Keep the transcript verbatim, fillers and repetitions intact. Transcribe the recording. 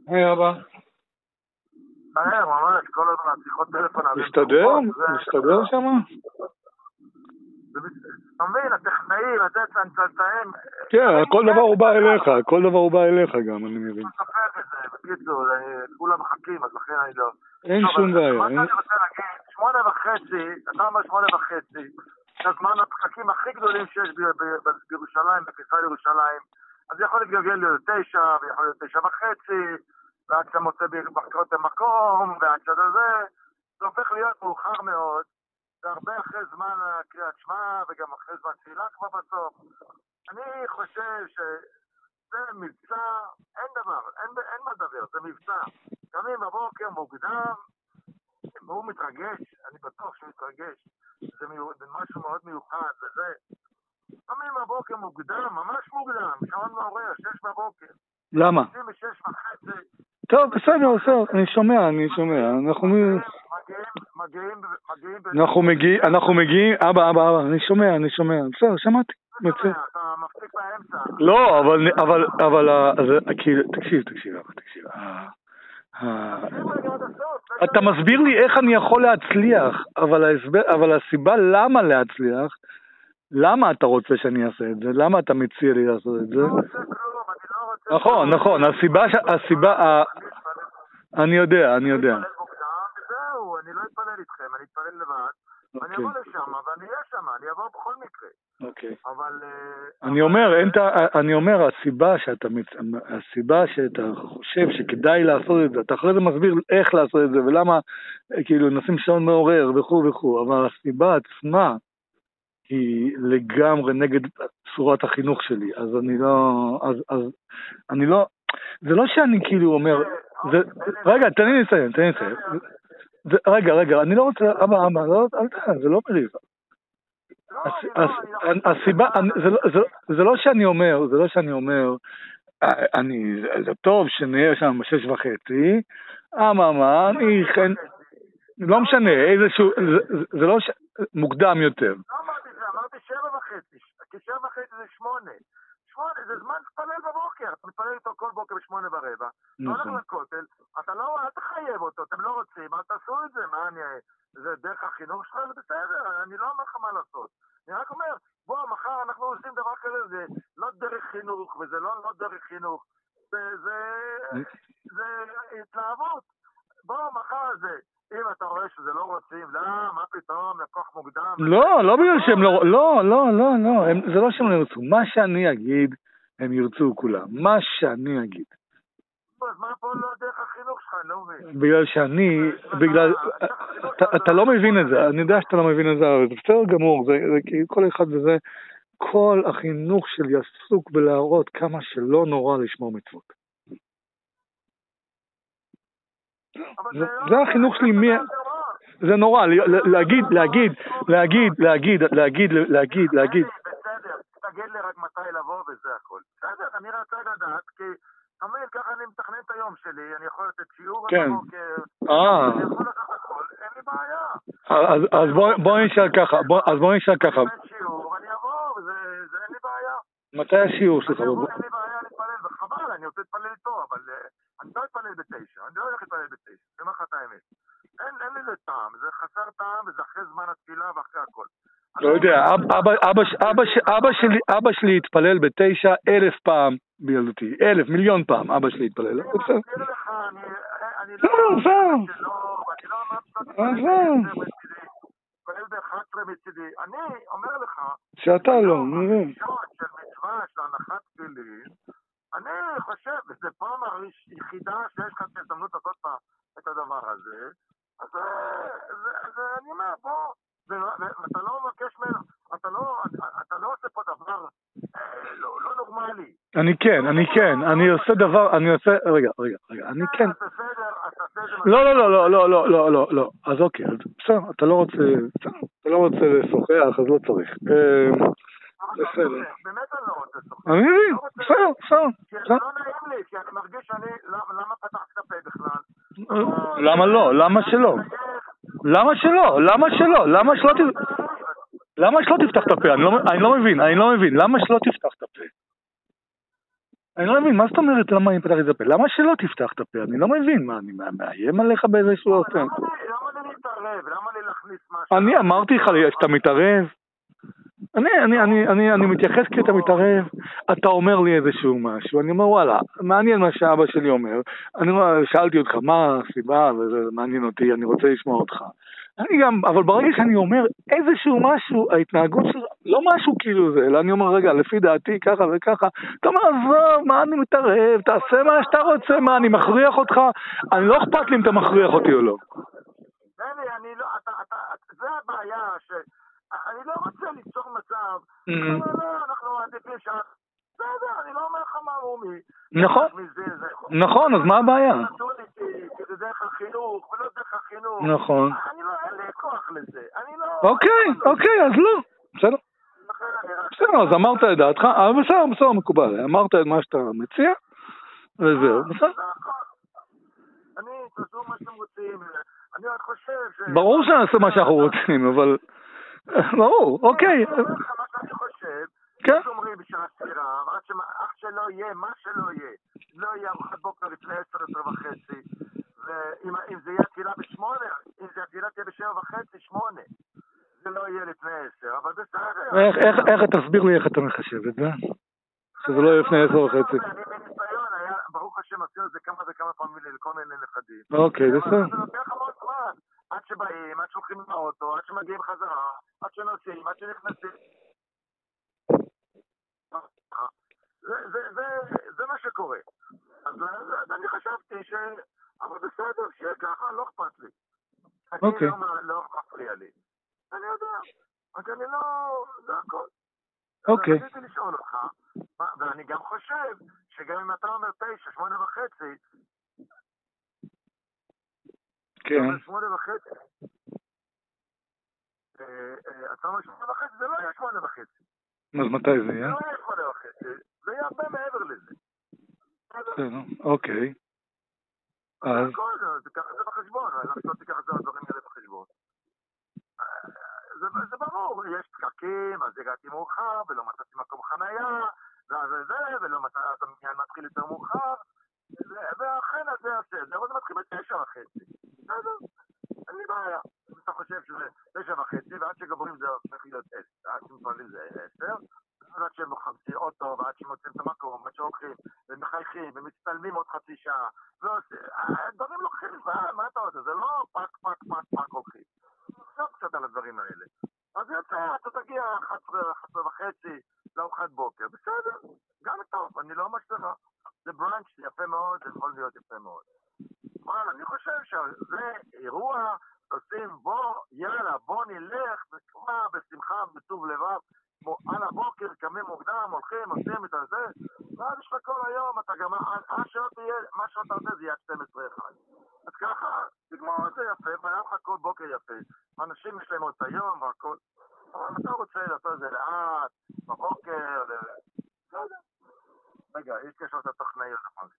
היי אבא. היי, ממש, כל עוד מהשיחות טלפון... מסתדר? מסתדר שמה? אתה מבין, הטכנאים, לתת להם... כן, כל דבר הוא בא אליך, כל דבר הוא בא אליך גם, אני מבין. אני מספר את זה, בקיצור, כולם מחכים, אז לכן אני לא... אין שום בעיה. מה שאני רוצה להגיד, שמונה וחצי, אתה אומר שמונה וחצי, זה הזמן הפחקים הכי גדולים שיש בירושלים, בכניסה לירושלים, אז יכול להתגלגל להיות תשע, ויכול להיות תשע וחצי, ועד שאתה מוצא בקרות המקום, ועד שאתה זה, זה הופך להיות מאוחר מאוד, והרבה אחרי זמן קריאת שמע, וגם אחרי זמן תפילה כבר בסוף. אני חושב שזה מבצע, אין דבר, אין, אין מה דבר, זה מבצע. קמים בבוקר מוקדם, הוא מתרגש, אני בטוח שהוא מתרגש, זה, מיוחד, זה משהו מאוד מיוחד, וזה. קמים בבוקר מוקדם, ממש מוקדם, שעון מעורר, שש בבוקר. למה? עשרים ושש וחצי. טוב, בסדר, בסדר, אני שומע, אני שומע, אנחנו מגיעים, מגיעים, מגיעים, אנחנו מגיעים, אנחנו מגיעים, אבא, אבא, אבא, אני שומע, אני שומע, בסדר, שמעתי. אתה מפסיק באמצע. לא, אבל, אבל, אבל, תקשיב, תקשיב, תקשיב. אתה מסביר לי איך אני יכול להצליח, אבל הסיבה למה להצליח, למה אתה רוצה שאני אעשה את זה? למה אתה מציע לי לעשות את זה? נכון, נכון, הסיבה, הסיבה, אני יודע, אני יודע. זהו, אני לא אתפלל איתכם, אני אתפלל לבד, אני אבוא לשם, ואני אהיה שם, אני אבוא בכל מקרה. אוקיי. אבל... אני אומר, אני אומר, הסיבה שאתה, הסיבה שאתה חושב שכדאי לעשות את זה, אתה אחרי זה מסביר איך לעשות את זה, ולמה, כאילו, נשים שעון מעורר וכו' וכו', אבל הסיבה עצמה, היא לגמרי נגד צורת החינוך שלי, אז אני לא, אז, אז, אני לא, זה לא שאני כאילו אומר, זה, רגע, תן לי לסיים, תן לי לסיים, זה, רגע, רגע, אני לא רוצה, אבא, אבא, לא, אל תראה, זה לא מריב. הסיבה, זה לא שאני אומר, זה לא שאני אומר, אני, זה טוב שנהיה שם בשש וחצי, אמא, אני, לא משנה, איזשהו, זה לא מוקדם יותר. לא אמרתי זה, אמרתי שבע וחצי, כי שבע וחצי זה שמונה. שמונה, זה זמן תפלל בבוקר, אתה מתפלל איתו כל בוקר בשמונה ורבע. אתה הולך לכותל, אתה לא, אל תחייב אותו, אתם לא רוצים, אל תעשו את זה, מה אני, זה דרך החינוך שלך, זה בסדר, אני לא אומר לך מה לעשות. אני רק אומר, בוא, מחר אנחנו עושים דבר כזה, זה לא דרך חינוך, וזה לא לא דרך חינוך, זה, זה, זה התלהבות. בוא, מחר זה, אם אתה רואה שזה לא רוצים, לא, מה פתאום, לקוח מוקדם. לא, לא בגלל שהם לא, לא, לא, לא, לא, זה לא שהם לא ירצו. מה שאני אגיד, הם ירצו כולם. מה שאני אגיד. אז מה פה לא דרך החינוך שלך, אני לא מבין. בגלל שאני, בגלל, אתה לא מבין את זה, אני יודע שאתה לא מבין את זה, אבל זה בסדר גמור, זה כל אחד וזה, כל החינוך שלי עסוק בלהראות כמה שלא נורא לשמור מצוות. זה החינוך שלי, מי... זה נורא, להגיד, להגיד, להגיד, להגיד, להגיד, להגיד, להגיד. בסדר, תגיד לי רק מתי לבוא וזה הכל. בסדר, אני רוצה לדעת, כי תמיד ככה אני מתכנן את היום שלי, אני יכול לתת שיעור בבוקר, אני יכול לתת הכל, אין לי בעיה. אז בוא נשאר ככה, אז בוא נשאר ככה. אני אתן שיעור, אני אבוא, זה אין לי בעיה. מתי השיעור שלך? אני אבוא, אין לי בעיה להתפלל, וחבל, אני רוצה להתפלל איתו, אבל אני לא אתפלל בתשע, אני לא הולך להתפלל בתשע, זה מה לך את האמת. אין, אין לי זה טעם, זה חסר טעם, וזה אחרי זמן התפילה ואחרי הכל. לא יודע, אבא שלי התפלל בתשע אלף פעם בילדותי, אלף, מיליון פעם, אבא שלי התפלל. אני מזכיר לך, אני לא אמרתי להתפלל ב-אחת עשרה מצידי, אני אומר לך, שאתה לא, נראה. של מצווה, של הנחת תפילין, אני חושב, וזו פעם היחידה שיש לך את ההזדמנות לעשות פעם את הדבר הזה, אז אני אומר, בוא, ואתה לא מבקש ממנו, אתה לא עושה פה דבר לא נורמלי. אני כן, אני כן, אני עושה דבר, אני עושה, רגע, רגע, רגע, אני כן. לא, לא, לא, לא, לא, לא, לא, לא, אז אוקיי, בסדר, אתה לא רוצה, אתה לא רוצה לשוחח, אז לא צריך. בסדר. באמת אני לא רוצה לשוחח. אני מבין, בסדר, בסדר. כי זה לא נעים לי, כי אני מרגיש שאני, למה פתחת את הפה בכלל? למה לא? למה שלא? למה שלא? למה שלא? למה שלא תפתח? למה שלא תפתח את הפה? אני לא מבין, אני לא מבין. למה שלא תפתח את הפה? אני לא מבין, מה זאת אומרת למה אני פתח את הפה? למה שלא תפתח את הפה? אני לא מבין, מה, אני מאיים עליך באיזשהו אופן? למה לי להתערב? למה לי להכניס משהו? אני אמרתי לך שאתה מתערב? אני, אני, אני, אני, אני מתייחס כי אתה מתערב, אתה אומר לי איזשהו משהו, אני אומר וואלה, מעניין מה שאבא שלי אומר, אני שאלתי אותך מה הסיבה וזה מעניין אותי, אני רוצה לשמוע אותך. אני גם, אבל ברגע שאני אומר איזשהו משהו, ההתנהגות שלו, לא משהו כאילו זה, אלא אני אומר רגע, לפי דעתי ככה וככה, אתה אומר, עזוב, מה אני מתערב, תעשה מה שאתה רוצה, מה אני מכריח אותך, אני לא אכפת לי אם אתה מכריח אותי או לא. דני, אני לא, אתה, אתה, זה הבעיה ש... אני לא רוצה ליצור מצב, לא, אנחנו מעדיפים ש... בסדר, אני לא אומר לך מה רומי. נכון, נכון, אז מה הבעיה? כי זה דרך החינוך, ולא דרך החינוך. נכון. אני לא, אין לי כוח לזה. אני לא... אוקיי, אוקיי, אז לא. בסדר. בסדר, אז אמרת את דעתך, אבל בסדר, בסדר, מקובל. אמרת את מה שאתה מציע, וזהו, בסדר. אני, תעשו מה שאתם רוצים. אני רק חושב ש... ברור שנעשה מה שאנחנו רוצים, אבל... ברור, אוקיי. אני אומר לך מה שאני חושב, כן. אומרים בשעה סבירה, אך שלא יהיה, מה שלא יהיה, לא יהיה ארוחת בוקר לפני עשר, עשר וחצי, ואם זה יהיה תפילה בשמונה, אם זה התפילה תהיה בשבע וחצי, שמונה, זה לא יהיה לפני עשר, אבל בסדר. איך, תסביר לי איך אתה מחשב את זה? שזה לא יהיה לפני עשר וחצי. אני בניסיון, ברוך השם, עשינו את זה כמה וכמה פעמים לכל מיני נכדים. אוקיי, בסדר. זה נותן לך מאוד זמן, עד שבאים, עד שהולכים עם האוטו, עד שמגיעים חזרה, עד שנוסעים, עד שנכנסים. זה, זה, זה, זה מה שקורה. אז, אז אני חשבתי ש... אבל בסדר, שיהיה ככה, לא אכפת לי. אוקיי. אני לא, לא מפריע לי. אני יודע, רק אני לא... זה הכל. אוקיי. אז רציתי לשאול אותך, ואני גם חושב שגם אם אתה אומר תשע, שמונה וחצי, כן. שמונה וחצי, אתה אומר שמונה וחצי, זה לא יהיה שמונה וחצי. אז מתי זה יהיה? זה לא יהיה שמונה וחצי, זה יהיה הרבה מעבר לזה. אוקיי. אז... תיקח את זה בחשבון, לא תיקח את זה הדברים האלה בחשבון. זה ברור, יש פקקים, אז הגעתי מאוחר, ולא מצאתי מקום חנייה, וזה זה, ולא מצאתי, המניין מתחיל יותר מאוחר, ואכן אז זה יעשה, זה אבל זה מתחיל בתשע וחצי. אין לי בעיה. אתה חושב שזה תשע וחצי, ועד שגברים זה הופך להיות עשר, עד שמפעלים זה עשר, ועד שהם מחפשים אוטו, ועד שמוצאים את המקום, ועד שהולכים, ומחייכים, ומצטלמים עוד חצי שעה, דברים לוקחים זמן, מה אתה רוצה? זה לא פק, פק, פק, פק הולכים. עכשיו קצת על הדברים האלה. אז יוצא, אתה תגיע אחת עשרה וחצי לארוחת בוקר, בסדר, גם טוב, אני לא משתנה. זה ברנץ' יפה מאוד, זה יכול להיות יפה מאוד. אבל אני חושב שזה אירוע, עושים בוא, יאללה, בוא נלך, וכמה בשמחה, בטוב לבב, על הבוקר, קמים מוקדם, הולכים, עושים את הזה, ואז יש לך כל היום, אתה גם, מה שאתה עושה זה יהיה שתים עשרה אחד. אז ככה, תגמור את זה יפה, והיה לך כל בוקר יפה, אנשים יש להם עוד היום והכל, אבל אתה רוצה לעשות את זה לאט, בבוקר, רגע, יש קשר את התוכניות,